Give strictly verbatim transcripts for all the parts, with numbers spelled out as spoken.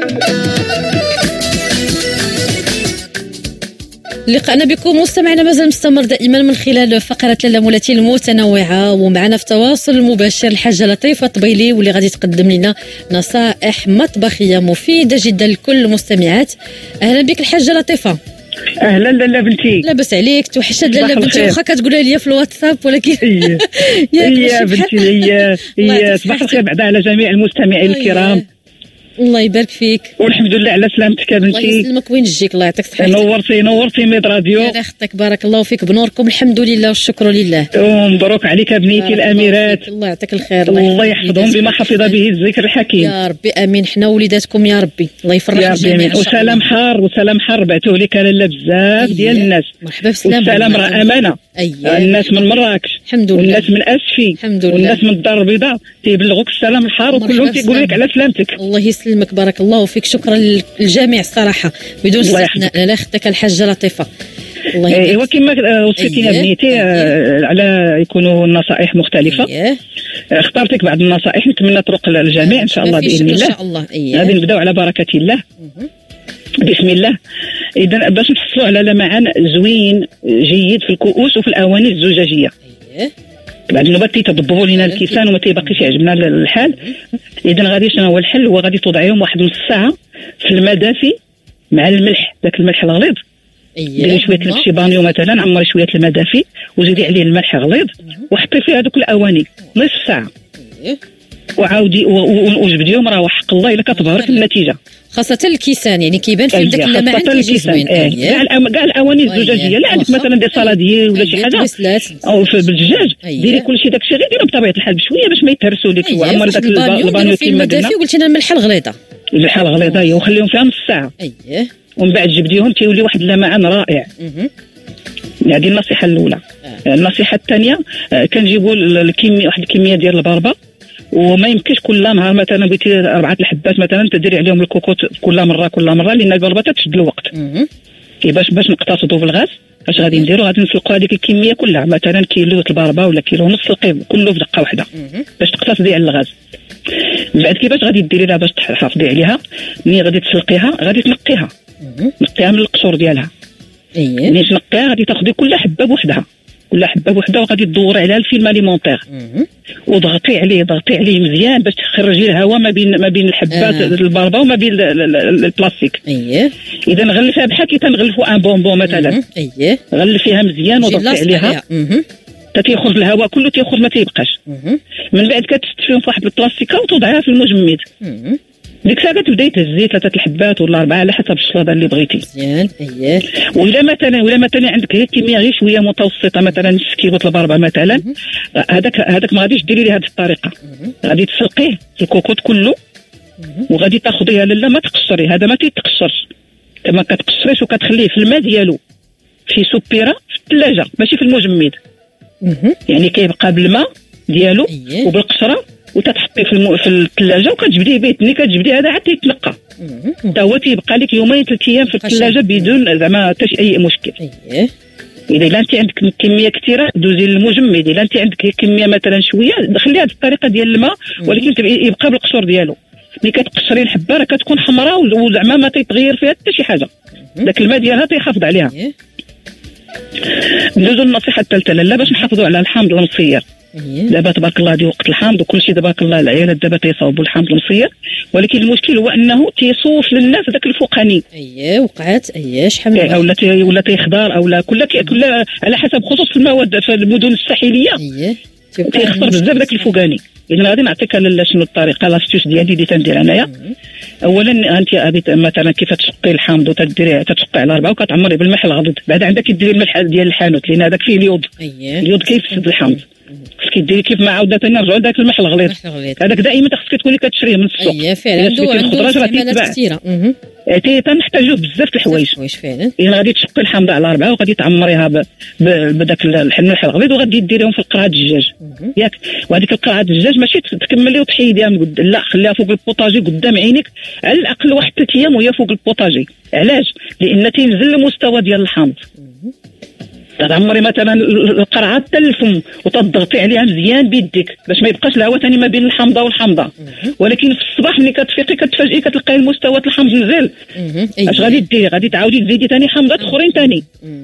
لقاءنا بكم مستمعنا مازال مستمر دائما من خلال فقرة لالا مولاتي المتنوعة، ومعنا في تواصل مباشر الحاجة لطيفة طبيلي واللي غادي تقدم لنا نصائح مطبخية مفيدة جدا لكل المستمعات. أهلا بك الحاجة لطيفة. اهلا لالا بنتي، لاباس عليك؟ توحشت لالا بنتي، واخا كتقولها لي في الواتساب ولكن هي هي بنتي هي هي صباح الخير بعدا على جميع المستمعين الكرام. الله يبارك فيك والحمد لله على سلامتك يا بنتي. الله يسلمك، وين جيك؟ الله يعطيك الصحة. نورتي نورتي ميد راديو. يا اختك بارك الله فيك، بنوركم الحمد لله والشكر لله. ومبروك عليك يا بنيتي الاميرات، الله يعطيك الخير. الله يحفظهم بما حفظ به الذكر الحكيم يا ربي امين. حنا وليداتكم يا ربي، الله يفرح الجميع. وسلام حار وسلام حار بعثوه لك لالا بزاف ديال الناس. مرحبا بسلام. والسلام راه امانه. أيه. الناس من مراكش الحمد لله، والناس من اسفي الحمد لله، والناس من الدار البيضاء تيبلغوك السلام الحار وكلهم تيقولوا لك على سلامتك. الله يسلمك بارك الله فيك. شكرا للجميع الصراحه بدون استثناء. لا اختك الحاجه لطيفه. الله يبارك. ايوا كما وصيتينا بنيتي على يكونوا النصائح مختلفه. أيه. اخترتك بعض النصائح نتمنى طرق للجميع ان شاء الله باذن الله. ان شاء الله. أيه. غادي نبداو على بركه الله. بسم الله. اذا باش نحصلوا على لمعان زوين جيد في الكؤوس وفي الاواني الزجاجيه. أيه. بعد النوبات تيضببوا لنا الكيسان وما تيبقيش يعجبنا الحال. اذا غادي شنو هو الحل؟ هو غادي توضعيهم واحد نص ساعه في الماء دافي مع الملح، ذاك الملح الغليظ. ديري شويه لبشي بانيو مثلا، عمري شويه الماء دافي وزيدي عليه الملح غليظ وحطي فيه هذوك الاواني نصف ساعه. وعاودي وجبديهم، راه حق الله الا كتبهرك النتيجه. خاصة الكيسان يعني كيبان فيه داك اللمعان كيجي زوين. كاع كاع الاواني الزجاجيه، لا عندك مثلا دي صالاديي ولا شي حاجه او في بالدجاج ديري كلشي داكشي غير ديرو بطبيعه الحال بشويه باش ما يتهرسوا لك. وعمر داك البانيو كيما قلنا قلت لنا الملحه الغليظه الملحه الغليظه هي، وخليهم فيها نص ساعه. اييه. ومن بعد جبديهم تيولي واحد اللمعان رائع. هذه النصيحه الاولى. آه. النصيحه الثانيه آه كنجيبوا الكميه واحد الكميه ديال البربه، وما يمكنش كل نهار مثلا بغيتي اربعه الحبات مثلا تديري عليهم الكوكوت كل مره كل مره، لان البربه تشد الوقت. كي باش باش نقتصدوا بالغاز اش غادي نديروا؟ غادي نسلقوا هذيك الكميه كلها، مثلا كيلو البربه ولا كيلو ونص سلقيه كله في دقه واحده باش تقتصدي على الغاز. من بعد كيفاش غادي ديري لها باش تحافظي عليها؟ ملي غادي تسلقيها غادي تنقيها نقيها من القشور ديالها. اييه. ملي تنقيها غادي تاخذي كل حبه بوحدها، كل حبه بوحدها، وغادي تدوري عليها الفيلم اليمونتير وضغطي عليه ضغطي عليه مزيان باش تخرجي الهواء ما بين ما بين الحبات آه. البربه وما بين البلاستيك. اييه. اذا غلفيها بحال كي تنغلفوا ان بونبون مثلا. اييه. غلفيها مزيان وضغطي عليها حتى تيخرج الهواء كله، تيخرج ما تيبقاش. من بعد كتستفيهم في واحد البلاستيكه وتوضعيها في المجمد. ديك الساعه كتبداي تهزي ثلاثه الحبات ولا اربعه على حسب الشلاضه اللي بغيتي. مزيان. اييه. وإلا مثلا ولا مثلا عندك غير كميه غير شويه متوسطه، مثلا نص كيلو البربه مثلا، هذاك هذاك ما غاديش ديري ليه هذه الطريقه. غادي تسلقيه الكوكوط كله وغادي تاخذيها لالا ما تقشري، هذا ما تيتقشرش، ما كتقشريش وكتخليه في الماء ديالو في سوبيره في الثلاجه ماشي في المجمد. يعني كيبقى بالماء ديالو وبالقشره وتتحطيه في الم... في الثلاجه وكتجبديه به. ملي كتجبديه هذا عاد تيتنقى حتى هو تيبقى لك يومين ثلاث ايام في الثلاجه بدون زعما حتى اي مشكل. اييه. اذا انت عندك كميه كثيره دوزي للمجمد، اذا انت عندك كميه مثلا شويه دخلي هذه الطريقه ديال الماء ولكن يبقى بالقشور ديالو. ملي كتقشري الحبه راه كتكون حمراء وزعما ما تيتغير فيها حتى شي حاجه، داك الماء ديالها تيحافظ عليها. ندوزو النصيحه الثالثه لالا باش نحافظوا على الحامض المصير. دابا تبارك الله دي وقت الحامض وكل شيء تبارك الله، العيالات دابا تيصاوبوا الحامض المصير، ولكن المشكل هو انه تيصوف للناس داك الفوقاني. اييه وقعت. اييه شحال من ولا تي ولا تيخضر او لا كل كل على حسب، خصوص في المواد في المدن الساحليه. اييه تيخسر بزاف داك الفوقاني. اذا غادي نعطيك لالا شنو الطريقه لاستيوس ديالي اللي تندير انايا. اولا انت غادي مثلا كيف تشقي الحامض وتديري تشقي على اربعه وكتعمري بالملح الغليظ. بعد عندك ديري الملح ديال الحانوت لان هذاك فيه اليود. أيه. اليود كيفسد الحامض. خصك ديري كيف ما عاوده ثاني نرجعوا لذاك الملح الغليظ هذاك دائما خصك تكوني كتشريه من السوق. اييه فعلا عنده عنده استعمالات كثيره. اها تنحتاجوه بزاف د الحوايج فعلا. اذا غادي تشقي الحامضه على اربعه وغادي تعمريها بداك الملح الغليظ وغادي ديريهم في القرعه الدجاج ياك. وهذيك القرعه الدجاج ماشي تكملي وتحيديها من قدام، لا خليها فوق البوطاجي قدام عينيك على الاقل واحد ثلاث ايام وهي فوق البوطاجي. علاش؟ لان تينزل المستوى ديال الحامض. تعمري مثلا القرعه حتى الفم وتضغطي عليها مزيان بيديك باش ما يبقاش الهواء ثاني ما بين الحامضه والحامضه. ولكن في الصباح ملي كتفيقي كتفاجئي كتلقاي المستوى الحمض نزل. اش غادي ديري؟ غادي تعاودي تزيدي ثاني حامضات اخرين ثاني،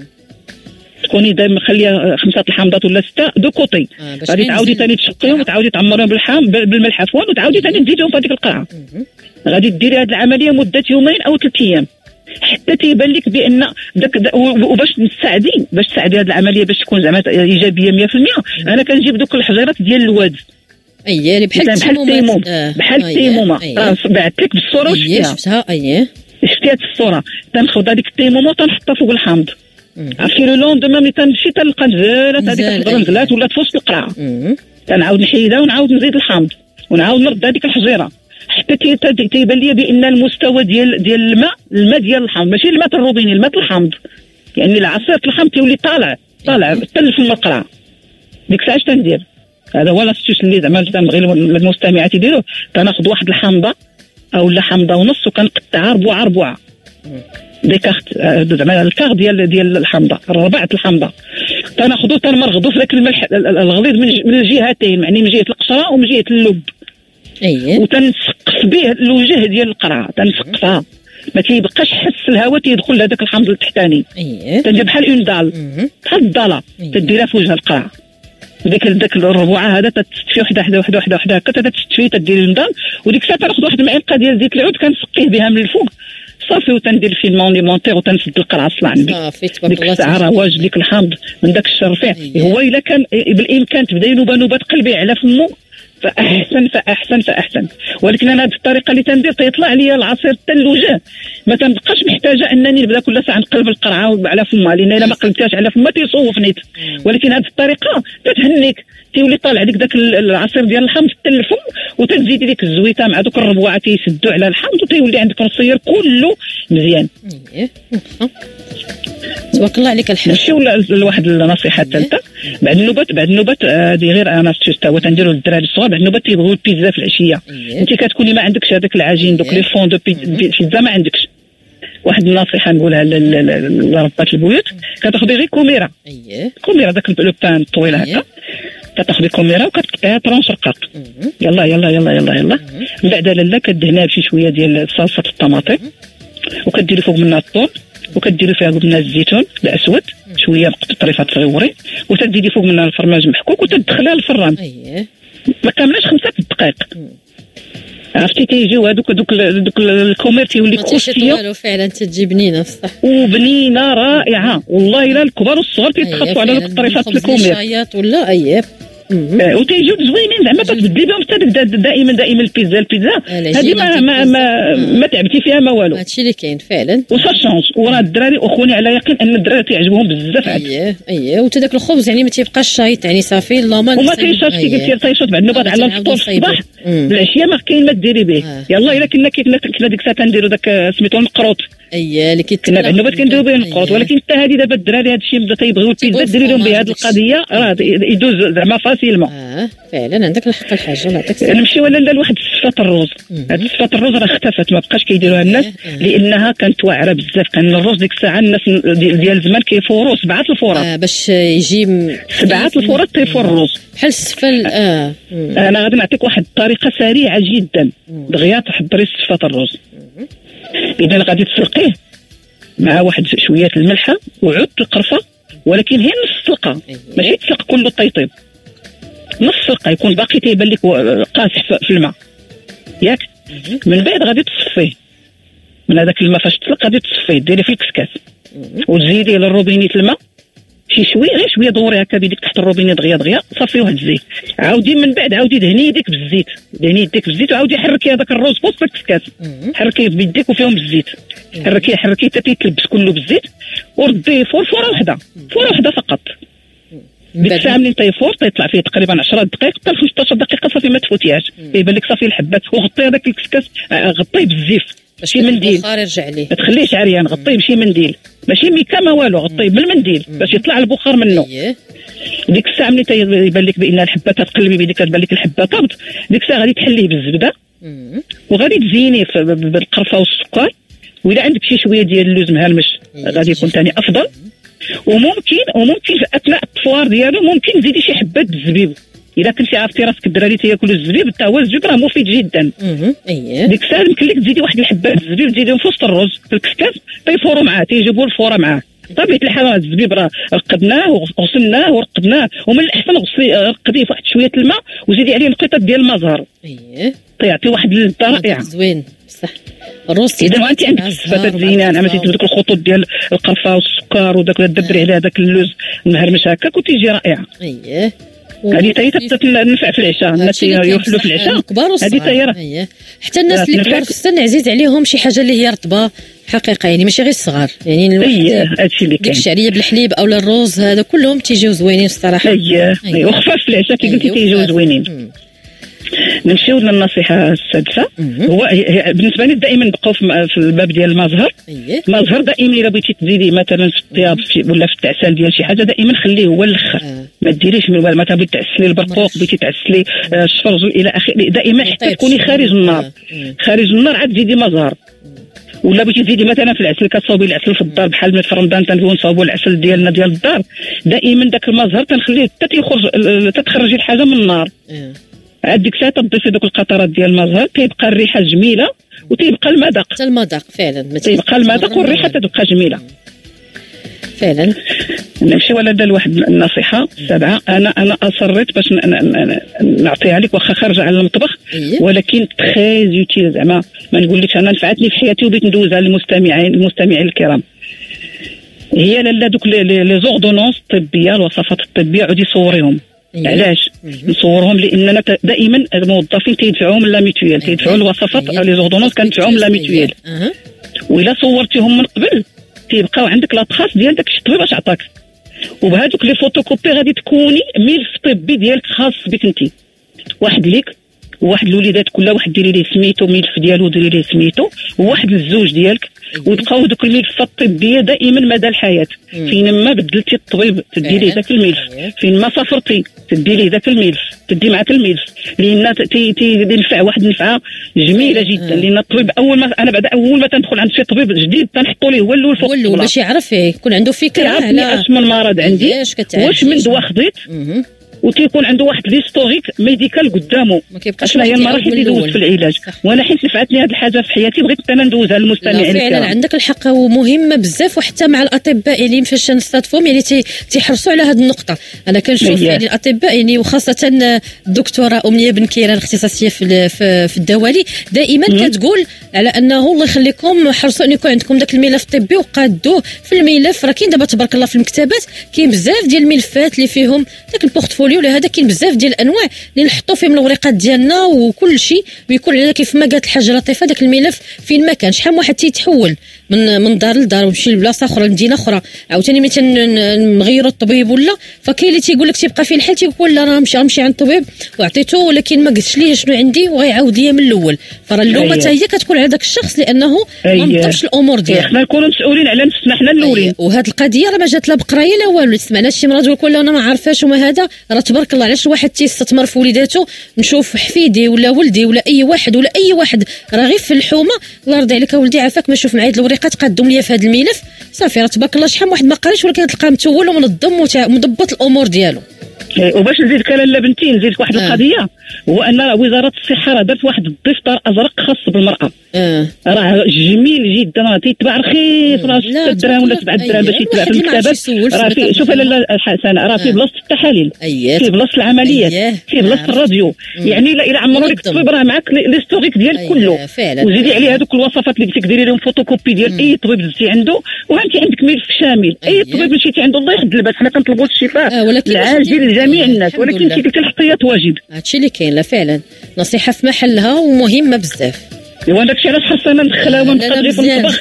تكوني دائما مخليه خمسه الحامضات ولا سته دو كوتي. غادي تعاودي ثاني تشقيهم وتعاودي تعمريهم بالحام بالملح عفوا وتعاودي ثاني تزيديهم في هذيك القرعه. غادي ديري هذه العمليه مده يومين او ثلاث ايام حتى تيبان لك بان داك. وباش نساعدي باش تساعدي هذه العمليه باش تكون زعما ايجابيه مية في المية، انا كنجيب دوك الحجيرات ديال الواد اييه اللي بحال التيموم بحال التيمومه راه بعثت لك بالصوره وشفتيها. شفتها اييه شفتيها في الصوره. تناخذ هذيك التيمومه وتنحطها فوق الحامض. عرفتي لو لوندوما ملي تنمشي تلقى نزالات هذيك الخضره نزلات ولا تفوس القرعه، تنعاود نحيدها ونعاود نزيد الحامض ونعاود نرد هذيك الحجيره حتى تيبان لي بان المستوى ديال ديال الماء الماء ديال الحامض ماشي الماء الروبيني الماء الحامض، يعني العصير الحامض تيولي طالع طالع حتى في القرعه. ديك الساعه اش تندير؟ هذا هو لاستيوس اللي زعما تنبغي المستمعات يديروا. تناخذ واحد الحامضه او لا حامضه ونص وكنقطعها ربوعه ربوعه ديكارت زعما الكار ديال ديال الحامضه ربعه الحامضه. تناخذو تنمرغدو في ذاك الملح الغليظ من الجهتين، يعني من جهه القشره ومن جهه اللب. اييه وتنسقف به الوجه ديال القرعه، تنسقفها ما تيبقاش حس الهواء تيدخل لهذاك الحامض التحتاني. اييه تندير بحال اون دال بحال الضاله تديرها في وجه القرعه. ديك داك الربوعه هذا تستفي وحده وحده وحده وحده وحده هكا تستفي تدير الندال. وديك الساعه تاخذ واحد المعلقه ديال زيت العود كنسقيه بها من الفوق صافي وتندير فيه المون ليمونتير وتنسد القرعه الصلاع النبي. صافي تبارك الله. ديك الساعه راه واجد ليك الحامض من داك الشرفيع. هو الا كان بالامكان تبداي نوبه نوبه تقلبي على فمو فاحسن فاحسن فاحسن. ولكن انا هذه الطريقه اللي تندير تيطلع لي العصير حتى الوجه، ما تنبقاش محتاجه انني نبدا كل ساعه نقلب القرعه على فمها، لان الا ما قلبتهاش على فمها تيصوفني. ولكن هذه الطريقه تتهنيك تيولي طالع ديك داك العصير ديال الحامض حتى الفم، وتزيدي ديك الزويته مع دوك الربوعه تيسدوا على الحامض وتيولي عندك الصير كله مزيان. تبارك الله عليك الحاج. ماشي ولا لواحد النصيحه الثالثه بعد النوبات بعد النوبات هذه غير انا شفتها وتنديروا للدراري الصغار. بعد النوبات تيبغيو البيتزا في العشيه. انت كتكوني ما عندكش هذاك العجين دوك لي فون دو بيتزا ما عندكش. واحد النصيحه نقولها لربات البيوت، كتاخذي غير كوميره. اييه كوميره داك لو بان الطويله هكا، كتاخذي كوميره وكتقطعيها طرونش رقاق. يلا يلا يلا يلا يلا من بعد لاله كدهنها بشي شويه ديال صلصه الطماطم وكديري فوق منها الثوم وكديري فيها قلنا الزيتون الاسود شويه طريفات صغيورين وتزيدي فوق منها الفرماج محكوك وتدخليها للفران. اييه ما كاملاش خمسة دقائق. عرفتي تيجيو هذوك دوك دوك الكومير تيولي كروستيه والو فعلا تجي بنينه بصح وبنينه رائعه والله. الا الكبار والصغار تيتخطوا على دوك الطريفات الكومير ولا اييه آه وتيجيو زوينين زعما تبدلي بهم حتى دائما دائما البيتزا البيتزا هذه ما ما ما, ما تعبتي فيها ما والو. هادشي اللي كاين فعلا وصا شونس. وراه الدراري اخوني على يقين ان الدراري تيعجبهم بزاف. اييه اييه وتا داك الخبز يعني ما تيبقاش شايط يعني صافي لا ما وما كاينش شي كيصير تيشوط بعد النوبه على الفطور الصباح العشيه ما كاين ما ديري به. يلا الا كنا كنا كنا ديك الساعه تنديروا داك سميتو المقروط. اييه اللي كنا بعد النوبه كنديروا به المقروط. ولكن حتى هذه دابا الدراري هذا الشيء بدا تيبغيو البيتزا ديري لهم بهذه القضيه راه يدوز زعما فاسيلمون. اه فعلا عندك الحق الحاجه الله يعطيك الصحه. نمشي ولا لا لواحد صفات الرز. هذه صفات الرز راه اختفت ما بقاش كيديروها الناس لانها كانت واعره بزاف. كان الرز ديك الساعه الناس ديال زمان كيفوروا سبعه الفورات آه باش يجي سبعه الفورات تيفور الرز بحال السفل. اه انا غادي نعطيك واحد الطريقه سريعه جدا دغيا تحضري صفات الرز. اذا غادي تسلقيه مع واحد شويه الملحه وعود القرفه، ولكن هي نص سلقه ماشي تسلق كله طيطيب. نص سلقه يكون باقي تيبان لك قاسح في الماء ياك. من بعد غادي تصفيه من هذاك الماء فاش تسلق غادي تصفيه ديري في الكسكاس وتزيدي للروبينيت الماء شي شويه غير شويه دوري هكا بيديك تحت الروبينيت دغيا دغيا صافي واحد الزيت. عاودي من بعد عاودي دهني يديك بالزيت دهني يديك بالزيت وعاودي حركي هذاك الروز في وسط الكسكاس حركيه بيديك وفيهم بالزيت حركيه حركيه حتى يتلبس كله بالزيت ورديه فور فوره وحده فوره وحده فقط. ديك الساعه ملي تيفور تيطلع فيه تقريبا عشرة دقائق حتى ل خمسطاش دقيقه صافي ما تفوتيهاش يبان لك صافي الحبات. وغطي هذاك الكسكاس غطيه بالزيف شي منديل البخار يرجع ليه ما تخليش عريان غطيه بشي منديل ماشي ميكا ما والو غطيه بالمنديل باش يطلع البخار منه. ديك الساعه ملي تيبان لك بان الحبه تقلبي بيديك تبان لك الحبه طابت ديك الساعه غادي تحليه بالزبده وغادي تزينيه بالقرفه والسكر. واذا عندك شي شويه ديال اللوز مهرمش غادي يكون ثاني افضل. وممكن وممكن في اثناء الطفوار ديالو ممكن تزيدي شي حبات الزبيب. اذا كنتي عرفتي راسك الدراري تياكلوا الزبيب، حتى هو الزبيب راه مفيد جدا. اييه ديك الساعه يمكن لك تزيدي واحد الحبات الزبيب تزيديهم في وسط الرز في الكسكاس تيفوروا معاه، تيجيبوا الفوره معاه. طبيعه الحال الزبيب راه رقدناه وغسلناه ورقدناه، ومن الاحسن غسلي رقديه في واحد شويه الماء وزيدي عليه نقيطه ديال المزهر. اييه تيعطي واحد اللذه رائعه زوين بصح. الرز اذا انت عندك الصفات زينان، عملتي دوك الخطوط ديال القرفه والسكر وداك تدبري عليها داك اللوز مهرمش هكاك وتيجي رائعه. اييه هذه حتى هي تنفع في العشاء، الناس يوحلوا في العشاء. هذه حتى حتى الناس اللي كبار في السن عزيز عليهم شي حاجه اللي هي رطبه حقيقه، يعني ماشي غير الصغار، يعني اييه هادشي اللي كاين. ديك الشعريه بالحليب او الرز هذا كلهم تيجيو زوينين الصراحه. اييه أيه. وخفاف في العشاء كي قلتي تيجيو زوينين. نمشيو للنصيحه السادسه. هو بالنسبه لي دائما نبقاو في الباب ديال المزهر. المزهر دائما الا بغيتي تزيدي مثلا في الطياب ولا في التعسل ديال شي حاجه دائما خليه هو الاخر. آه. ما ديريش من مثلا بغيتي تعسلي البرقوق، بغيتي تعسلي الشفرج الى اخره، دائما حتى تكوني خارج النار. آه. خارج النار عاد تزيدي مزهر. ولا بغيتي تزيدي مثلا في العسل كتصاوبي العسل في الدار بحال في رمضان تنبغيو نصاوبوا العسل ديالنا ديال الدار، دائما داك المزهر تنخليه حتى تيخرج تتخرجي الحاجه من النار. آه. عاد ديك الساعه تضيفي دوك القطرات ديال المزهر تيبقى الريحه جميله وتيبقى المذاق حتى المذاق فعلا تيبقى المذاق والريحه تبقى جميله فعلا. نمشيو على لواحد النصيحه السابعه. انا انا اصريت باش نعطيها لك واخا خارجه على المطبخ، ولكن تري يوتيل زعما ما نقولكش انا نفعتني في حياتي وبغيت ندوزها للمستمعين المستمعين الكرام. هي لالا دوك لي زوردونونس الطبيه الوصفات الطبيه عودي صوريهم. علاش نصورهم؟ لاننا دائما الموظفين تيدفعوهم من لا ميتويال، تيدفعوا الوصفات لي زوردونونس كندفعوهم من لا ميتويال. وإلا صورتيهم من قبل تيبقاو عندك لا تراس ديال داك الطبيب اش عطاك، وبهذوك لي فوتوكوبي غادي تكوني ملف طبي ديالك خاص بك انت، واحد ليك وواحد الوليدات كلها، واحد ديري ليه سميتو ملف ديالو ديري ليه سميتو، وواحد للزوج ديالك، وتبقاو دوك الملفات الطبيه دائما مدى الحياه. فين ما بدلتي الطبيب تدي ليه ذاك الملف، فين ما سافرتي تدي ليه ذاك الملف، تدي معك الملف، لان تنفع واحد النفعه جميله جدا. لان الطبيب اول ما انا بعد اول ما تندخل عند شي طبيب جديد تنحطوا ليه هو الاول فوق الطبله باش يعرف يكون عنده فكره على اش من مرض عندي، واش من دواء خديت، وتيكون عنده واحد ليستوريك ميديكال قدامه شنو هي المراحل اللي دوز في العلاج. وانا حيت نفعتني هذه الحاجه في حياتي بغيت انا ندوزها للمستمعين. فعلا عندك الحق ومهمه بزاف، وحتى مع الاطباء اللي فاش نستضفهم يعني تيحرصوا على هذه النقطه. انا كنشوف يعني الاطباء يعني وخاصه الدكتوره امنيه بن كيران اختصاصيه في في الدوالي دائما كتقول على انه الله يخليكم حرصوا ان يكون عندكم ذاك الملف الطبي وقادوه في الملف. راه كاين دابا تبارك الله في المكتبات كاين بزاف ديال الملفات اللي فيهم ذاك البورتفوليو ولا هذا، كاين بزاف ديال الانواع اللي نحطوا فيهم الورقات ديالنا وكل شيء، ويكون على كيف ما قالت الحاجه لطيفه داك الملف فين ما كان. شحال من واحد تيتحول من من دار لدار ويمشي لبلاصه اخرى لمدينه اخرى، عاوتاني ملي تنغيروا الطبيب ولا فكاين اللي تيقول لك تيبقى فيه الحال تيقول لا راه نمشي نمشي عند الطبيب وعطيته ولكن ما قلتش ليه شنو عندي وغيعاود ليا من الاول. فراه اللومه حتى هي كتكون على داك الشخص لانه ما نظمش الامور ديالو. حنا نكونوا مسؤولين على نفسنا حنا الاولين. وهذه القضيه راه ما جات لا بقرايه لا والو. سمعنا شي مرة تقول لا انا ما عارفاش وما هذا، راه تبارك الله علاش الواحد تيستثمر في وليداته. نشوف حفيدي ولا ولدي ولا اي واحد ولا اي واحد راه غير في الحومه الله يرضي عليك ولدي عافاك ما نشوف معايا الورقات قادهم ليا في هذا الملف صافي راه تبارك الله شحال من واحد ما قريش ولكن تلقاه متول ومنظم ومضبط الامور ديالو. وباش نزيدك لاله بنتي نزيدك واحد آه. القضيه، هو ان وزاره الصحه راه دارت واحد الدفتر ازرق خاص بالمراه. آه. راه جميل جدا، راه تيتباع رخيص، راه ستة دراهم ولا سبعة دراهم باش يتباع في المكتبات. راه في شوف لاله حسن راه في بلاصه التحاليل، في بلاصه العمليات، في بلاصه الراديو. يعني الا عمروا لك الطبيب راه معك ليستوريك ديال كله، وزيدي عليه هذوك الوصفات اللي بدك ديري لهم فوتوكوبي ديال اي طبيب دزتي عنده، وانت عندك ملف شامل. اي طبيب مشيتي عنده الله يحد الباس، حنا كنطلبوا الشفاء العاجل جميع الناس، ولكن انت قلتي الاحتياط واجب. هادشي اللي كاين. لا فعلا نصيحه في محلها ومهمه بزاف. ايوا داكشي علاش خاصنا ندخلها ونبقى في المطبخ.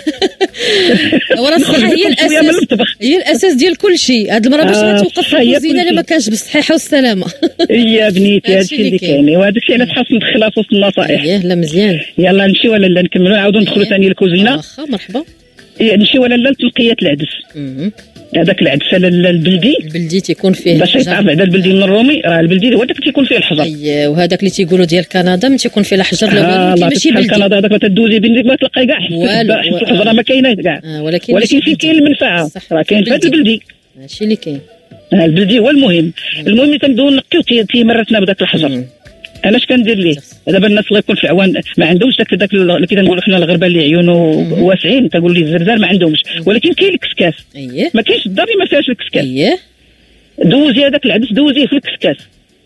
ورا الصحه هي الاساس، هي الاساس ديال كل شيء. هاد المره باش غتوقف في الكوزينه اللي ما كانش بالصحه والسلامه. يا بنيتي هادشي اللي كاين، ايوا داكشي علاش خاص ندخلها في وسط النصائح. اييه لا مزيان. يلا نمشيو ولا لا نكملوا نعاودوا ندخلوا ثاني الكوزينه. واخا مرحبا. نمشيو ولا لا لتنقيه العدس. هذاك العدس البلدي البلدي تيكون فيه باش يتعرف على البلدي من الرومي، راه البلدي هو داك تيكون فيه الحجر. اييه وهذاك اللي تيقولوا ديال كندا ما تيكون فيه لا حجر لا والو، ماشي بلدي. كندا هذاك ما تدوزي بينك ما تلقاي كاع الحجر ما كايناش كاع، ولكن ولكن فين كاين المنفعه راه كاين في هذا البلدي. ماشي اللي كاين البلدي هو المهم. المهم اللي تنبداو نقيو تيمرتنا بداك الحجر. انا اش كندير ليه دابا؟ الناس الله يكون في العوان ما عندهمش داك داك اللي كنقولوا حنا الغربه اللي عيونه واسعين، تقول لي الزرزال ما عندهمش، ولكن كاين الكسكاس. اييه ما كاينش الدار اللي ما فيهاش الكسكاس. اييه دوزي هذاك العدس دوزيه في الكسكاس،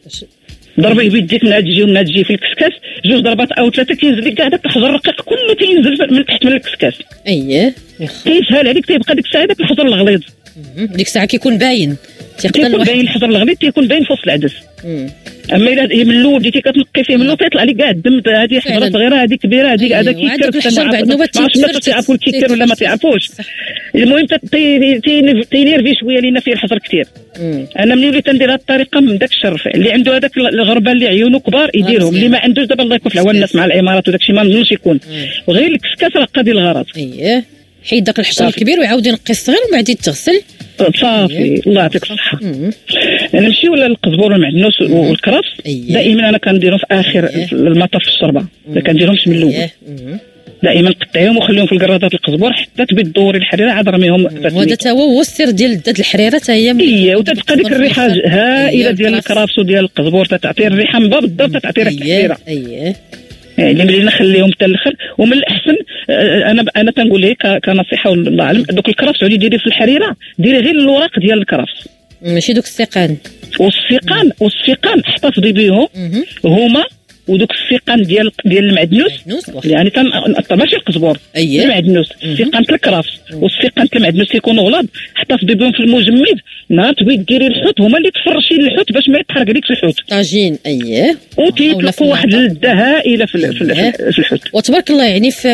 ضربيه بيديك من هاد تجي ومن هاد تجي في الكسكاس، جوج ضربات او ثلاثه كينزل لك كاع داك الحجر الرقيق كله تينزل من تحت من الكسكاس. اييه كيسهل عليك، تيبقى ديك الساعه داك الحجر الغليظ ديك الساعه كيكون باين، تيكون باين الحجر الغليظ، تيكون باين في وسط العدس. اما الا من الاول بديتي كتنقي فيه من الاول تيطلع لك كاع الدم، هذه حجره صغيره هذه كبيره هذه هذا كيكر. الحجر بعد نوبه تعرفوا الكيكر ولا ما تعرفوش. المهم تينيرفي شويه لينا فيه الحجر كثير. انا ملي وليت ندير هذه الطريقه من داك الشرف اللي عنده هذاك الغربه اللي عيونه كبار يديرهم، اللي ما عندوش دابا الله يكون في العوان الناس مع العمارات وداك الشيء ما نظنش يكون، وغير الكسكاس راه قاضي الغرض. اييه حيد داك الحجر الكبير ويعاود ينقي الصغير ومن بعد يتغسل صافي. الله يعطيك الصحه. نمشيو للقزبور والمعدنوس والكرفس. دائما انا كنديرهم في اخر المطاف في الشربه، ما كنديرهمش من الاول. دائما قطعيهم وخليهم في الكراطات القزبور حتى تبيض دوري الحريره عاد رميهم. وهذا تا هو السر ديال الداد الحريره حتى هي. هي وتتبقى ديك الريحه هائله ديال الكرفس وديال القزبور، تتعطي الريحه من بالضبط، تتعطي ريحه الحريره. اييه يعني ملي نخليهم حتى الاخر. ومن الاحسن انا انا تنقول لك كنصيحه والله اعلم، دوك الكرفس عودي ديري في الحريره، ديري غير الوراق ديال الكرفس ماشي دوك السيقان. والسيقان والسيقان احتفظي بهم هما، ودوك السيقان ديال ديال المعدنوس يعني تن... ماشي القزبور. أيه. المعدنوس السيقان الكرفس والسيقان المعدنوس يكونوا غلاظ، احتفظي بهم في المجمد. نهار تبغي ديري الحوت هما اللي تفرشي الحوت باش ما يتحرق لك الحوت. طاجين. اييه وتيطلقوا واحد اللذه هائله في في الحوت. وتبارك الله يعني في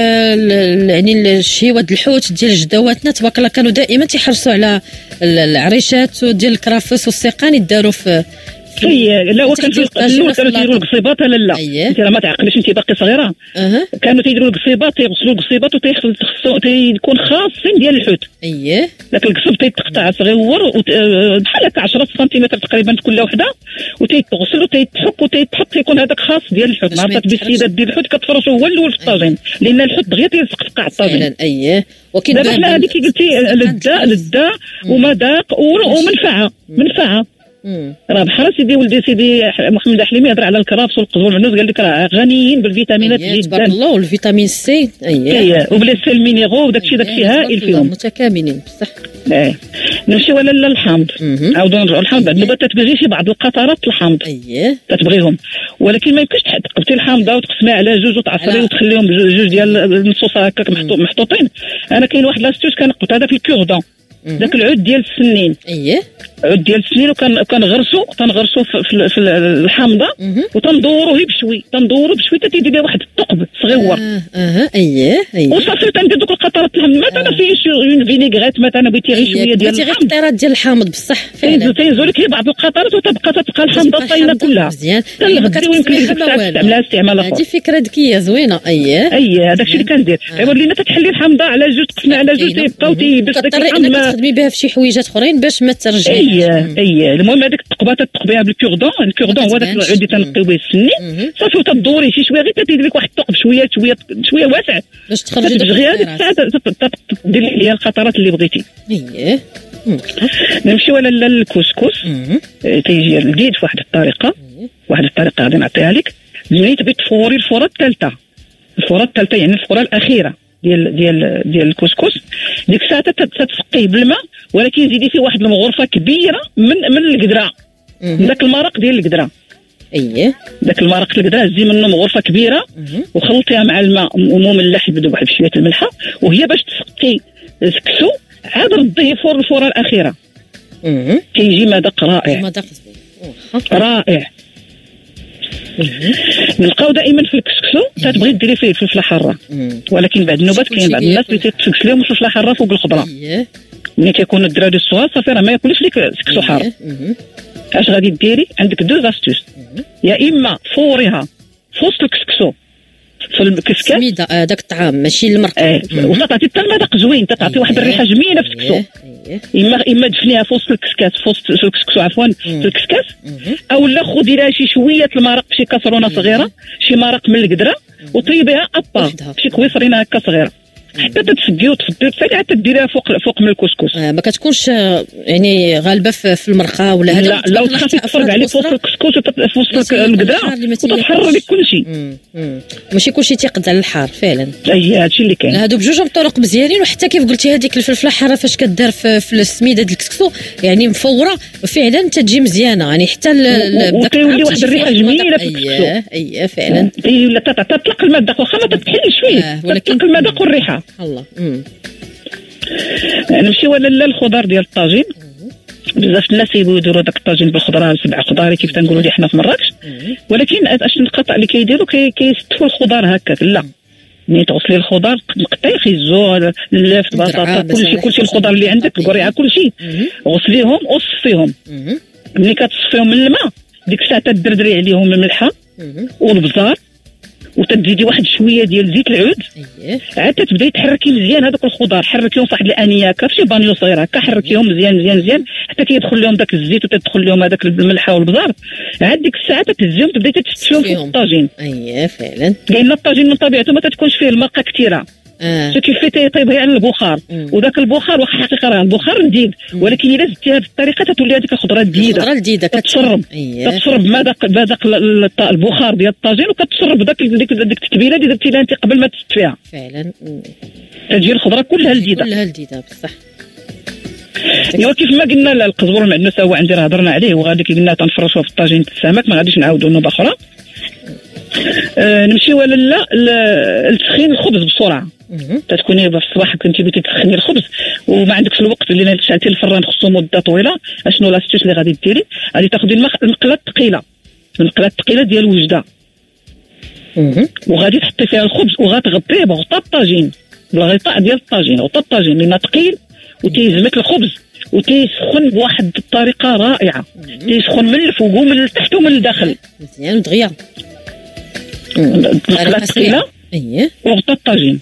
يعني الشهيوات الحوت ديال جدواتنا تبارك الله كانوا دائما تيحرصوا على العريشات ديال الكرافس والسيقان يداروا في في لا. وكان في الاول كانوا تيديروا القصيبات. لا لا انت راه ما تعقليش، انت باقي صغيره. أه. كانوا تيديروا القصيبات، تيغسلوا القصيبات وتيخصوا تيكون خاصين ديال الحوت. اييه داك القصب تيتقطع صغيور بحال هكا عشرة سنتيمتر تقريبا كل وحده، وتيتغسل وتيتحك وتيتحط، تيكون هذاك خاص ديال الحوت. نهار تبي السيدات ديال الحوت كتفرشوا هو الاول في الطاجين، لان الحوت دغيا تيلصق في قاع الطاجين. اييه وكاين دابا حنا هذيك قلتي لذه لذه ومذاق ومنفعه منفعه. راه بحال سيدي ولدي سيدي محمد حليمي هضر على الكرفس والقزبور والمعدنوس، قال لك راه غنيين بالفيتامينات جدا. تبارك الله. والفيتامين سي. اييه وبلا سيل مينيرو وداك الشيء داك الشيء هائل فيهم متكاملين بصح. ايه نمشيو على الحامض. عاودوا نرجعوا للحامض. بعد نوبه تتبغي شي بعض القطرات الحامض. اييه تتبغيهم، ولكن ما يمكنش تقبتي الحامضه وتقسميها على جوج وتعصري وتخليهم جوج ديال النصوص هكاك محطوطين. انا كاين واحد لاستيوس كنقبت هذا في الكوردون، داك العود ديال السنين. اييه عود ديال السنين، وكان كنغرسو تنغرسو في, في الحامضه وتندوروه بشوي، تندورو بشوي تتيدي ليه واحد الثقب صغيور. اه اه اييه اييه وصافي تندير دوك القطرات الحامض. مثلا فيه شي فينيغريت مثلا بغيتي غير شويه ديال الحامض، بغيتي قطرات ديال الحامض بصح فعلا تينزلوا لك بعض القطرات وتبقى تبقى الحامضه طاينه كلها مزيان. تنبداو يمكن لك تعملها استعمال اخر. هذه فكره ذكيه زوينه. اييه اييه هذاك الشيء اللي كندير. ايوا لينا تتحلي الحامضه على جوج، تقسمها على جوج، تيبقاو تيبس داك الحامض ما تخدمي بها في شي حويجات اخرين باش ما ترجعيش. اييه اييه المهم هذيك الثقبه تثقبيها بالكوردون. الكوردون هو داك العود اللي تنقيو به السنين. صافي وتدوري شي شويه غير تدير لك واحد الثقب شويه شويه شويه واسع باش تخرجي دغيا هذيك الساعه ديري ليها القطرات اللي بغيتي. اييه نمشيو على الكسكس. تيجي لذيذ في واحد الطريقه، واحد الطريقه غادي نعطيها لك. ملي تبغي تفوري الفوره الثالثه، الفوره الثالثه يعني الفوره الاخيره ديال ديال ديال الكسكس، ديك الساعه تتسقيه بالماء، ولكن زيدي فيه واحد المغرفه كبيره من من القدره، من داك المرق ديال القدره. اييه داك المرق القدره زي منه مغرفه كبيره وخلطيها مع الماء ومملح يبدو بواحد شويه الملحه، وهي باش تسقي سكسو عاد رديه فور الفوره الاخيره. كيجي مذاق رائع مذاق رائع. نلقاو دائما في الكسكسو تتبغي ديري فيه الفلفله حاره، ولكن بعد النوبات كاين بعض الناس اللي تتفكس لهم الفلفله حاره فوق الخضره. ملي كيكونوا الدراري الصغار صافي راه ما ياكلوش لك سكسو حار. اش غادي ديري؟ عندك دو زاستوس، يا اما فوريها في وسط الكسكسو في الكسكاس سميده داك الطعام ماشي المرق. اه وتعطي حتى المذاق زوين، تعطي واحد الريحه جميله في الكسكسو. اما اما دفنيها في وسط الكسكاس في وسط الكسكسو عفوا في الكسكاس، او لا خذي لها شي شويه المرق بشي كاسرونه صغيره، شي مرق من القدره وطيبيها ابا شي كويصرينه هكا صغيره، حتى تتسدي وتفضي وتسالي حتى ديريها فوق فوق من الكسكس. آه ما كتكونش يعني غالبه في المرقه ولا هذا. لا لو تخافي تفرج عليه في وسط الكسكس وفي وسط القدا وتحرر لك كلشي. ماشي كلشي تيقد على الحار فعلا. اي هادشي اللي كاين. هادو بجوج طرق مزيانين. وحتى كيف قلتي هذيك الفلفله الحاره فاش كدار في, في السميده ديال الكسكسو يعني مفوره فعلا تتجي مزيانه يعني حتى وتولي واحد الريحه جميله في الكسكسو. اييه اييه فعلا. اي ولا تطلق المذاق واخا ما تتحلش فيه آه ولكن تطلق المذاق والريحه. الله. نمشيو لا الخضار ديال الطاجين. بزاف الناس يديروا داك الطاجين بالخضره سبع خضاري كيف تنقولوا لي حنا في مراكش. ولكن اش الخطا اللي كيديروا كيستفوا الخضار هكاك. لا ملي تغسلي الخضار مقطعي خيزو اللفت بطاطا كلشي كلشي الخضار اللي عندك القريعه كلشي غسليهم وصفيهم. ملي كتصفيهم من الماء ديك الساعه تدردري عليهم الملحه والبزار وتزيدي واحد شويه ديال زيت العود. اييه عاد تبداي تحركي مزيان هذوك الخضار. حركيهم في واحد الانيه هكا فشي بانيو صغير هكا. حركيهم مزيان مزيان مزيان حتى كيدخل لهم داك الزيت وتدخل لهم هذاك الملحه والبزار. عاد ديك الساعه تهزيهم تبداي تستفيهم في الطاجين. اييه فعلا. لان الطاجين من طبيعته ما تكونش فيه المرقه كثيره. اه كيف تيطيبها على البخار وذاك البخار واخا حقيقه راه البخار نديد ولكن الا زدتيها بالطريقه تتولي هذيك الخضره جديده. الخضره الجديده كتشرب كتشرب مذاق بهذاك البخار ديال الطاجين وكتشرب داك ديك ديك التتبيله اللي درتي لها انت قبل ما تستفيها. فعلا تجي الخضره كلها جديده كلها جديده بصح. ايوا كيف ما قلنا القزبر المعنوس هو عندي راه هضرنا عليه وغادي كي قلنا تنفرشوه في الطاجين السمك ما غاديش نعاودوا نوبه اخرى. آه نمشيو لا لتسخين الخبز بسرعه. تتكوني في الصباح كنتي بغيتي تسخني الخبز وما عندكش الوقت اللي شعلتي الفران خصو مده طويله. اشنو لاستيش اللي غادي ديري؟ غادي تاخذي المقله الثقيله المقله الثقيله ديال الوجده وغادي تحطي فيها الخبز وغتغطيه بغطاء الطاجين بالغطاء ديال الطاجين. غطاء الطاجين لانه ثقيل وتيزمك الخبز وتيسخن بواحد الطريقه رائعه. تيسخن من الفوق ومن التحت ومن الداخل مزيان ودغيا. المقله الثقيله اييه وغطاء الطاجين.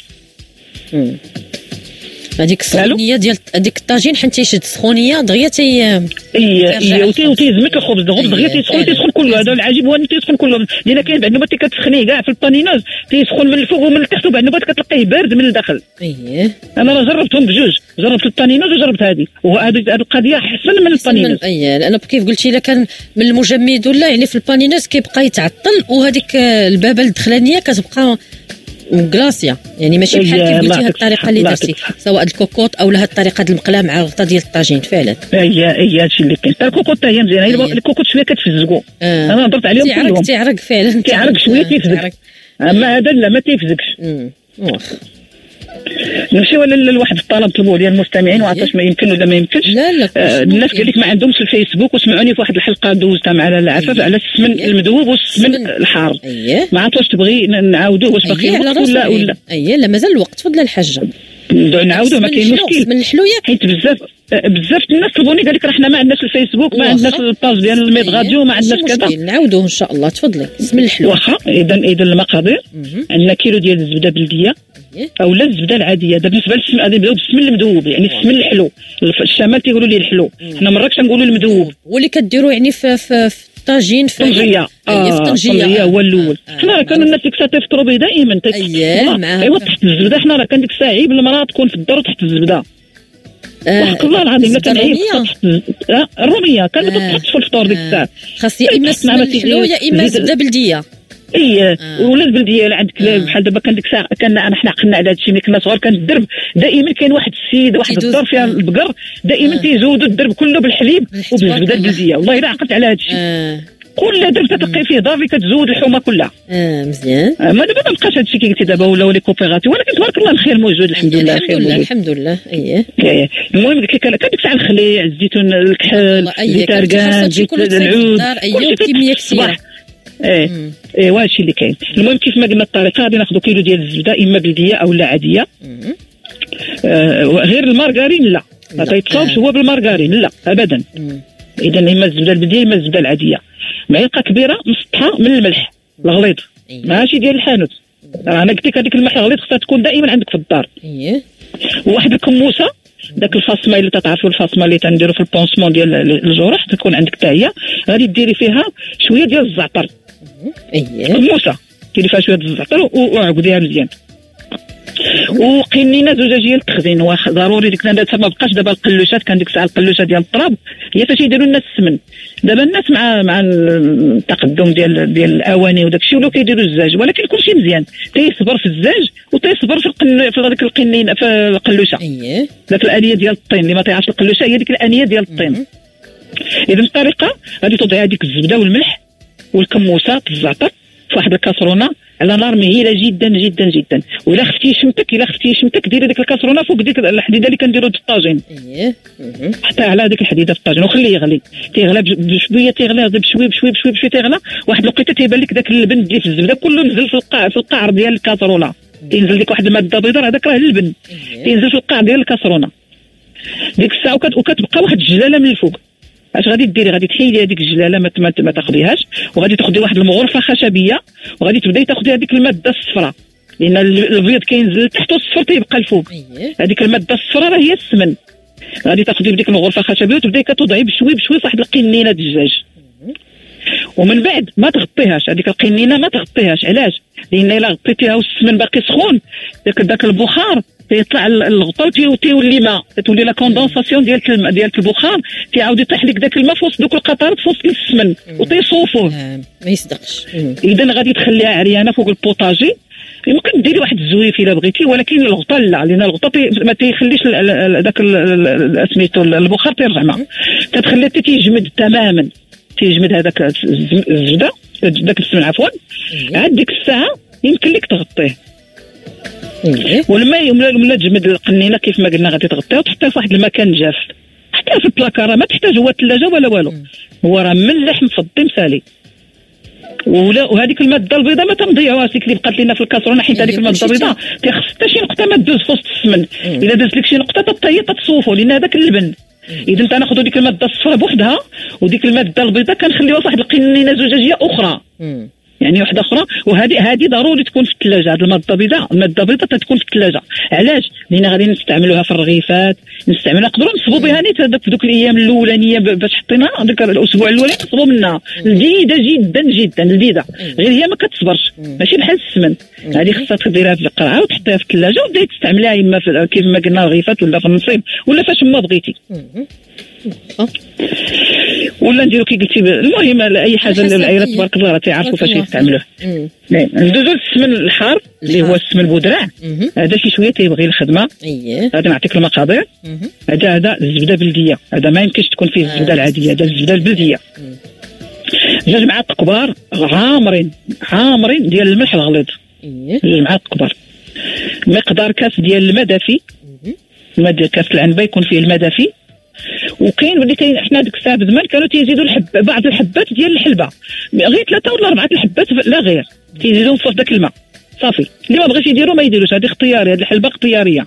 هذيك السخونيه ديال هذيك الطاجين حيت تيشد السخونيه دغيا تي اي اي وتيزمك الخبز الخبز دغيا تيسخن تيسخن كله. هذا العجيب هو انه تيسخن كله لان كاين بعد نوبات كتسخنيه كاع في البانينوز تيسخن من الفوق ومن التحت وبعد نوبات كتلقيه بارد من الداخل. اييه انا راه جربتهم بجوج جربت البانينوز وجربت هذه وهذه القضيه احسن من البانينوز. اييه لانه كيف قلتي الا كان من المجمد ولا يعني في البانينوز كيبقى يتعطل وهذيك البابه الدخلانيه كتبقى كلاصيا يعني ماشي بحال كيف قلتي هذه الطريقه اللي درتي سواء الكوكوط او هذه الطريقه ديال المقله مع الغطاء ديال الطاجين. فعلا هي هي هادشي اللي كاين. الكوكوط هي مزيانه. الكوكوط شويه كتفزقوا. آه. انا هضرت عليهم كلهم تيعرق فعلا تيعرق شويه تيفزق. اما هذا لا ما تيفزقش. واخ نمشيو لواحد الطلب طلبوه ديال المستمعين وعطاش ما يمكن ولا ما يمكنش. لا لا آه الناس قال لك ما عندهمش الفيسبوك وسمعوني في واحد الحلقه دوزتها مع العفاف على السمن المذوب والسمن الحار. أيه. ما عرفت واش تبغي نعاودوه واش باقي وقت ولا ولا اييه لا مازال الوقت. تفضل الحاجه نعاودوه ما كاين مشكل. من الحلويات حيت بزاف بزاف الناس طلبوني قال لك راه حنا ما عندناش الفيسبوك ما عندناش الباج ديال الميد راديو ما عندناش كذا. نعاودوه ان شاء الله. تفضلي بسم الحلو. واخا اذا اذا المقادير عندنا كيلو ديال الزبده بلديه او لا الزبده العاديه. هذا بالنسبه للسمن هذا نبداو بالسمن المذوب يعني السمن الحلو. الشمال تيقولوا ليه الحلو حنا مراكش تنقولوا المذوب واللي كديروا يعني في في طاجين في طنجيه. اه في طنجيه هو الاول. حنا راه كانوا الناس ديك الساعه تفطروا به دائما. اييه معاها ايوا تحت الزبده. حنا راه كان ديك الساعه عيب المراه تكون في الدار تحت الزبده. وحق الله العظيم لا كنعيب الروميه كانت تحط في الفطور ديك الساعه. خاص يا اما السمن الحلو يا اما الزبده بلديه. اي آه. ولا البلديه اللي عندك آه. بحال دابا كان ديك الساعه كان حنا عقلنا على هذا الشيء ملي كنا صغار. كان الدرب دائما كاين واحد السيد واحد الدار فيها البقر دائما آه. تيزودوا الدرب كله بالحليب وبالزبده البلديه. والله الا عقلت على هذا الشيء. آه. كل درب تلقي فيه دار اللي كتزود الحومه كلها. اه مزيان. آه ما دابا ما بقاش هذا الشيء كي قلتي دابا ولاو لي كوبيراتي ولكن تبارك الله الخير موجود الحمد لله. الحمد لله الحمد لله. اييه المهم قلت لك كان ديك الساعه الخليع الزيتون الكحل زيت الاركان زيت العود اييه كميه كثيره. ايه ايه هادشي اللي كاين. المهم كيف ما قلنا الطريقه غادي ناخذ كيلو ديال الزبده اما بلديه او لا عاديه. آه غير المارغرين لا ما تيتصاوبش هو بالمارغرين لا ابدا. اذا اما الزبده البلديه اما الزبده العاديه. معلقه كبيره مسطحه من الملح الغليظ ماشي ديال الحانوت. انا قلت لك هذيك الملح الغليظ خصها تكون دائما عندك في الدار. اييه وواحد الكموسه داك الفاصمه اللي تتعرفوا الفاصمه اللي تنديروا في البونسمون ديال الجروح تكون عندك حتى هي. غادي ديري فيها شويه ديال الزعتر. اييه كموسه ديري فيها شويه ديال الزعتر وعقديها مزيان. وقنينه زجاجيه للتخزين. ضروري ديك ما بقاش دابا القلوشات، كان ديك الساعه القلوشه ديال التراب هي فاش يديروا الناس السمن. دابا الناس مع مع التقدم ديال ديال الاواني وداك الشيء ولاو كيديروا الزاج، ولكن كلشي مزيان، تيصبر في الزاج وتيصبر في القن في هذيك القنينه في القلوشه. اييه داك الانيه ديال الطين اللي ما طيعش القلوشه هي ديك الانيه ديال الطين. اذا الطريقه غادي توضعي هذيك الزبده والملح والكموسه الزعتر في واحد الكاسرونه على نار مهيله جدا جدا جدا، وإلا خفتي شمتك الا خفتي شمتك ديري ديك الكاسرونه فوق ديك الحديده اللي كنديروا في الطاجين. اييه حتى على ديك الحديده في الطاجين وخليه يغلي، تيغلى بشويه، تيغلى بشويه بشويه بشويه بشويه تيغلى. واحد الوقيته تيبان لك داك اللبن اللي في الزبده كله نزل في القاع في القعر ديال الكاسرونه، تينزل لك واحد الماده بيضاء، هذاك راه اللبن تينزل في القاع ديال الكاسرونه ديك الساعه، وكتبقى واحد الجلاله من الفوق. اش غادي ديري؟ غادي تحيدي هذيك الجلاله ما, ما, ما تاخذيهاش، وغادي تاخذي واحد المغرفه خشبيه وغادي تبداي تاخذي هذيك الماده الصفراء، لان البيض كينزل تحت والصفر تيبقى الفوق. هذيك الماده الصفراء راه هي السمن. غادي تاخذي بديك المغرفه الخشبيه وتبداي كتوضعي بشوي بشوي في واحد القنينه د الدجاج، ومن بعد ما تغطيهاش هذيك القنينه، ما تغطيهاش. علاش؟ لان الا غطيتيها والسمن باقي سخون داك داك البخار تيطلع الغطاء وتيولي ماء، تولي لا كوندونساسيون ديال الماء ديال البخار، تيعاود يطيح لك داك الماء في وسط دوك القطرات في وسط السمن وتيصوفوه ما يصدقش. اذا غادي تخليها عريانه فوق البوطاجي. يمكن ديري واحد الزويف الا بغيتي، ولكن الغطاء لا، لان الغطاء ما تيخليش داك سميتو البخار تيرجع ماء، تتخليه تيجمد تماما، تيجمد هذاك الزبده داك السمن عفوا. عاد ديك الساعه يمكن لك تغطيه والماء ولا تجمد القنينه كيف ما قلنا، غادي تغطيها وتحطيها في واحد المكان جاف، حتى في البلاكاره ما تحتاج هو الثلاجه ولا والو، هو راه ملح مفضي مسالي. ولا وهذيك الماده البيضاء ما تنضيعوهاش، ديك اللي بقات لنا في الكاسرونه، حيت هذيك الماده البيضاء تيخص حتى شي نقطه ما تدوز في وسط السمن. الا داز لك شي نقطه حتى هي تتصوفوا، لان هذاك اللبن. اذا تناخذوا ديك الماده الصفراء بوحدها وديك الماده البيضاء كنخليوها في واحد القنينه زجاجيه اخرى، يعني واحده اخرى. وهذه هذه ضروري تكون في الثلاجه. هذه الماده البيضاء الماده البيضاء تكون في الثلاجه. علاش؟ لان غادي نستعملوها في الرغيفات، نستعملوها نقدروا نصبوا بها نيت في دوك الايام الاولانيه باش حطيناها ديك الاسبوع الاولاني نصبوا منها لذيذه جدا جدا لذيذه، غير هي ما كتصبرش ماشي بحال السمن. هذه خصها تديرها في القرعه وتحطيها في الثلاجه وتبداي تستعملها اما كيف ما قلنا الرغيفات ولا في النصيب ولا فاش ما بغيتي، ولا نديرو كي قلتي. المهم اي حاجه العائله تبارك الله راه تيعرفوا فاش يستعملوه. ندوزو للسمن الحار اللي هو السمن بودراع. هذا شي شويه تيبغي الخدمه. هذا نعطيك المقادير. هذا هذا الزبده بلديه، هذا ما يمكنش تكون فيه الزبده العاديه، هذا الزبده البلديه. جوج معالق كبار عامرين عامرين ديال الملح الغليظ، جوج معالق كبار. مقدار كاس ديال الماء دافي، الماء ديال كاس العنبه يكون فيه الماء دافي. وكاين ولي كاين حنا ديك الساعه زمان كانوا تيزيدوا الحب بعض الحبات ديال الحلبه، غير ثلاثه ولا اربعه الحبات لا غير تيزيدوهم في داك الماء صافي. اللي ما بغاش يديروا ما يديروش، هذه اختياري، هذه الحلبه اختياريه.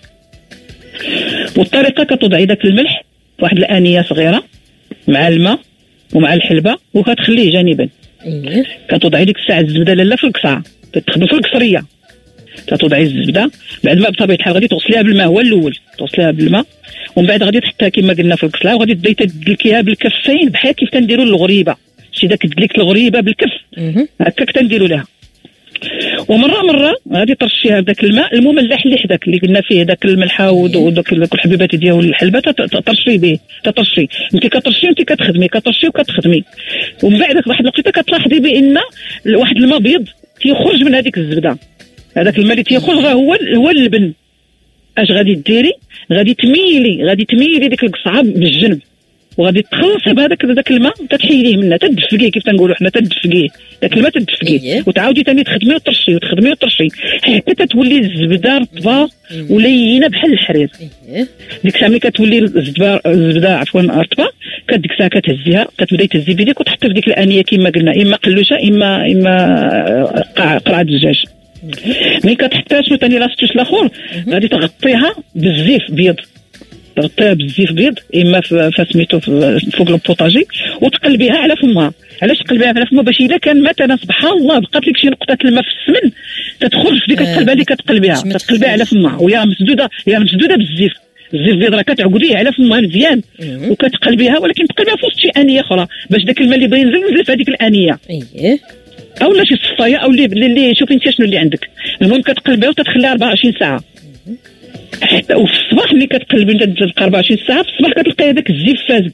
والطريقه كتوضعي داك الملح في واحد الانيه صغيره مع الماء ومع الحلبه وكتخليه جانبا. كتوضعي ديك الساعه الزبده لاله في القصعه، تخدم في القصريه، تتوضعي الزبده بعد ما بطبيعه الحال غادي تغسليها بالماء، هو الاول تغسليها بالماء، ومن بعد غادي تحطيها كما قلنا في القصله، وغادي تبداي تدلكيها بالكفين بحال كيف تنديروا الغريبه. شي داك تدلك الغريبه بالكف هكاك تنديروا لها. ومره مره غادي ترشيها بداك الماء المملح اللي حداك اللي قلنا فيه داك الملحه وداك الحبيبات ديال الحلبه ترشي به، تترشي انت كترشي وانت كتخدمي، كترشي وكتخدمي. ومن بعد واحد الوقيته كتلاحظي بان واحد الماء بيض تيخرج من هذيك الزبده، هذاك الماء اللي تيخرج راه هو هو اللبن. اش غادي ديري؟ غادي تميلي غادي تميلي ديك القصعه بالجنب، وغادي تخلصي بهذاك ذاك الماء تتحيديه منها، تدفقيه كيف تنقولوا حنا، تدفقيه داك الماء تدفقيه وتعاودي ثاني تخدمي وترشي وتخدمي وترشي حتى تتولي الزبده رطبه ولينه بحال الحرير. ديك الساعه ملي كتولي الزبده الزبده عفوا رطبه كديك الساعه كتهزيها، كتبداي تهزي بيديك وتحطي في ديك الانيه كما قلنا، اما قلوشه اما اما قرعه دجاج. ملي كتحطيها شنو ثاني لاصتوش الاخر غادي تغطيها بالزيف بيض، تغطيها بالزيف بيض اما في سميتو فوق البوطاجي وتقلبيها على فمها. علاش تقلبيها على فمها؟ باش الا كان مثلا سبحان الله بقات لك شي نقطه الماء في السمن تدخل في ديك القلبه اللي كتقلبيها، تقلبيها على فمها ويا مسدوده يا مسدوده بالزيف، الزيف بيض راه كتعقديه على فمها مزيان وكتقلبيها، ولكن تقلبيها في وسط شي انيه اخرى باش داك الماء اللي بغى ينزل ينزل في هذيك الانيه. اييه او لا شي صفايه او اللي اللي شوفي انت شنو اللي عندك. المهم كتقلبيها وتتخليها أربعة وعشرين ساعه حتى وفي الصباح ملي كتقلبي انت تبقى أربعة وعشرين ساعه في الصباح كتلقى هذاك الزيف فازق،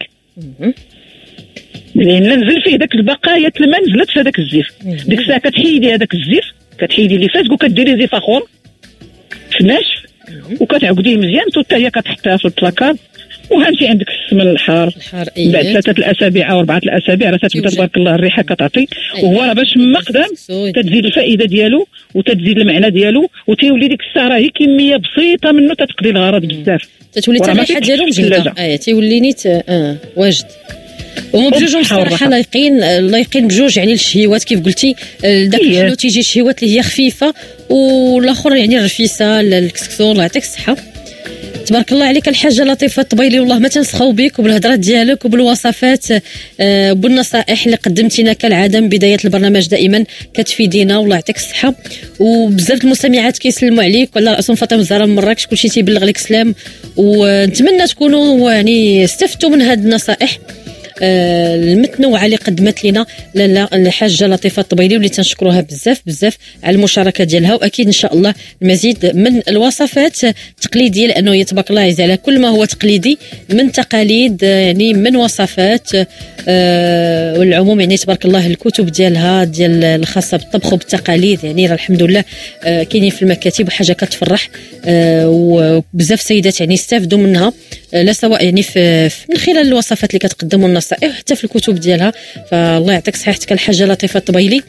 لان نزل فيه داك البقايا الماء نزلت في هذاك الزيف. ديك الساعه كتحيدي هذاك الزيف، كتحيدي اللي فازق وكديري زيف اخر ناشف وكتعقديه مزيان حتى هي كتحطيها في البلاكار. وهانتي عندك السمن الحار الحار إيه. بعد ثلاثه الاسابيع او اربعه الاسابيع راه تتبدا تبارك الله الريحه كتعطي، وهو راه باش مقدم تتزيد الفائده ديالو وتتزيد المعنى ديالو، وتيولي ديك الساعه راه هي كميه بسيطه منه تتقضي الغرض بزاف، تتولي الريحه ديالو مجهده. اه تيولي نيت اه واجد. وهم بجوج بصراحه لايقين لايقين بجوج، يعني الشهيوات كيف قلتي داك الحلو تيجي الشهيوات اللي هي خفيفه، والاخر يعني الرفيسه الكسكسون. الله يعطيك الصحه، تبارك الله عليك الحاجه لطيفه الطبيلي. والله ما تنسخاو بك وبالهضرات ديالك وبالوصفات آه بالنصائح اللي قدمتينا كالعاده من بدايه البرنامج، دائما كتفيدينا. والله يعطيك الصحه. وبزاف المستمعات كيسلموا عليك وعلى راسهم فاطمه الزهراء من مراكش، كلشي تيبلغ لك سلام، ونتمنى تكونوا يعني استفدتوا من هذه النصائح آه المتنوعه اللي قدمت لنا لاله الحاجه لطيفه الطبيلي، واللي تنشكروها بزاف بزاف على المشاركه ديالها. واكيد ان شاء الله المزيد من الوصفات تقليديه، لانه يتبارك الله يعز على كل ما هو تقليدي من تقاليد، يعني من وصفات آه والعموم. يعني تبارك الله الكتب ديالها ديال الخاصه بالطبخ وبالتقاليد، يعني راه الحمد لله آه كاينين في المكاتب، وحاجه كتفرح آه وبزاف سيدات يعني استافدوا منها، آه لا سواء يعني في من خلال الوصفات اللي كتقدموا النصائح حتى في الكتب ديالها. فالله يعطيك صحيحتك الحاجه لطيفه الطبيلي.